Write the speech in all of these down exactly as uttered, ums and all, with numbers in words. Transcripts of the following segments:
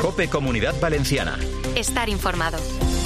COPE Comunidad Valenciana. Estar informado.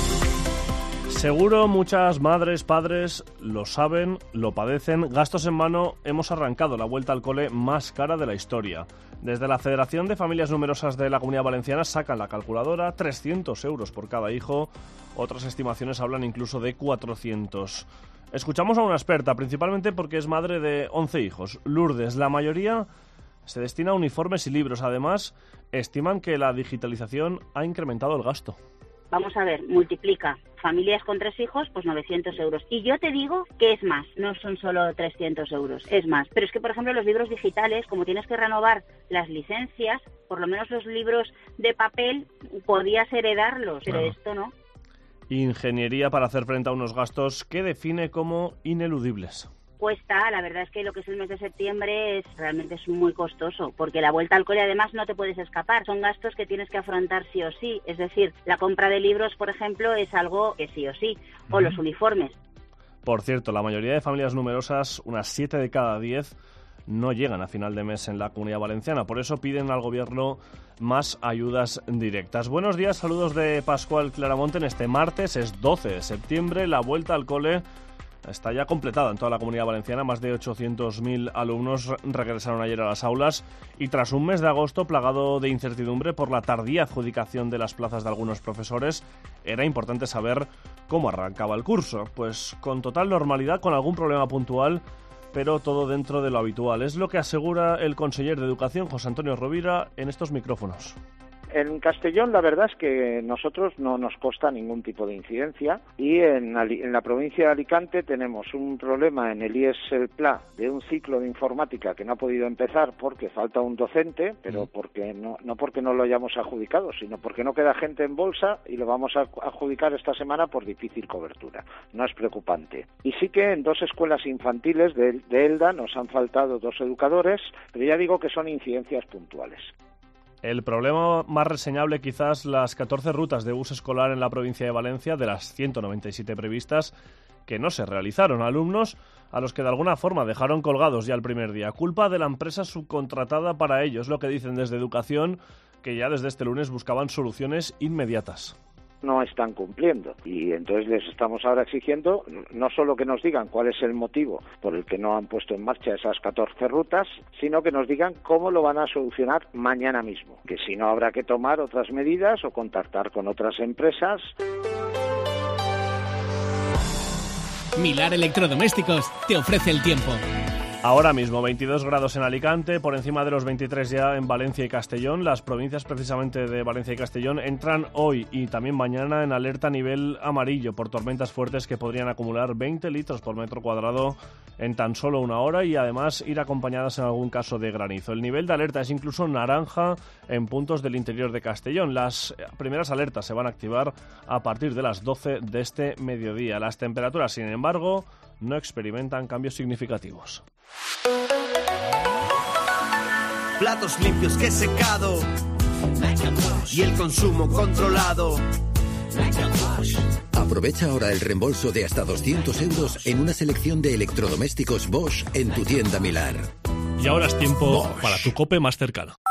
Seguro muchas madres, padres lo saben, lo padecen. Gastos en mano, hemos arrancado la vuelta al cole más cara de la historia. Desde la Federación de Familias Numerosas de la Comunidad Valenciana sacan la calculadora, trescientos euros por cada hijo. Otras estimaciones hablan incluso de cuatrocientos. Escuchamos a una experta, principalmente porque es madre de once hijos. Lourdes, la mayoría se destina a uniformes y libros. Además, estiman que la digitalización ha incrementado el gasto. Vamos a ver, multiplica familias con tres hijos, pues novecientos euros. Y yo te digo que es más, no son solo trescientos euros, es más. Pero es que, por ejemplo, los libros digitales, como tienes que renovar las licencias, por lo menos los libros de papel, podías heredarlos, pero Claro. esto no. Ingeniería para hacer frente a unos gastos que define como ineludibles. Cuesta, la verdad es que lo que es el mes de septiembre es realmente es muy costoso, porque la vuelta al cole además no te puedes escapar, son gastos que tienes que afrontar sí o sí, es decir, la compra de libros, por ejemplo, es algo que sí o sí, o Uh-huh. los uniformes. Por cierto, la mayoría de familias numerosas, unas siete de cada diez, no llegan a final de mes en la Comunidad Valenciana. Por eso piden al Gobierno más ayudas directas. Buenos días, saludos de Pascual Claramonte. En este martes es doce de septiembre, la vuelta al cole está ya completada en toda la Comunidad Valenciana. Más de ochocientos mil alumnos regresaron ayer a las aulas y tras un mes de agosto plagado de incertidumbre por la tardía adjudicación de las plazas de algunos profesores, era importante saber cómo arrancaba el curso. Pues con total normalidad, con algún problema puntual, pero todo dentro de lo habitual. Es lo que asegura el conseller de Educación, José Antonio Rovira, en estos micrófonos. En Castellón la verdad es que nosotros no nos consta ningún tipo de incidencia y en, Ali- en la provincia de Alicante tenemos un problema en el I E S el P L A de un ciclo de informática que no ha podido empezar porque falta un docente, pero porque no, no porque no lo hayamos adjudicado, sino porque no queda gente en bolsa y lo vamos a adjudicar esta semana por difícil cobertura. No es preocupante. Y sí que en dos escuelas infantiles de, de Elda nos han faltado dos educadores, pero ya digo que son incidencias puntuales. El problema más reseñable quizás las catorce rutas de bus escolar en la provincia de Valencia, de las ciento noventa y siete previstas, que no se realizaron. Alumnos a los que de alguna forma dejaron colgados ya el primer día. Culpa de la empresa subcontratada para ellos, lo que dicen desde Educación, que ya desde este lunes buscaban soluciones inmediatas. No están cumpliendo y entonces les estamos ahora exigiendo no solo que nos digan cuál es el motivo por el que no han puesto en marcha esas catorce rutas, sino que nos digan cómo lo van a solucionar mañana mismo, que si no habrá que tomar otras medidas o contactar con otras empresas. Milar Electrodomésticos te ofrece el tiempo. Ahora mismo veintidós grados en Alicante, por encima de los veintitrés ya en Valencia y Castellón. Las provincias precisamente de Valencia y Castellón entran hoy y también mañana en alerta a nivel amarillo por tormentas fuertes que podrían acumular veinte litros por metro cuadrado en tan solo una hora y además ir acompañadas en algún caso de granizo. El nivel de alerta es incluso naranja en puntos del interior de Castellón. Las primeras alertas se van a activar a partir de las doce de este mediodía. Las temperaturas, sin embargo, no experimentan cambios significativos. Platos limpios que he secado y el consumo controlado. Aprovecha ahora el reembolso de hasta doscientos euros en una selección de electrodomésticos Bosch en tu tienda Milar. Y ahora es tiempo Bosch. para tu COPE más cercano.